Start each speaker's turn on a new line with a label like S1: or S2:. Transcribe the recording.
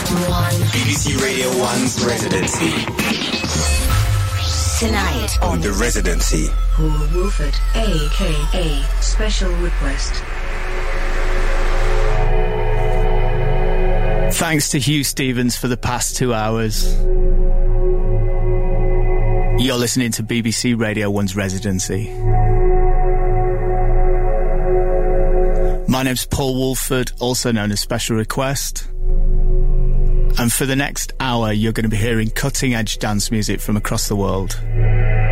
S1: BBC Radio 1's Residency.
S2: Tonight
S1: on The Residency.
S3: Paul Woolford, a.k.a. Special Request.
S4: Thanks to Hugh Stevens for the past 2 hours. You're listening to BBC Radio 1's Residency. My name's Paul Woolford, also known as Special Request. And for the next hour, you're going to be hearing cutting-edge dance music from across the world.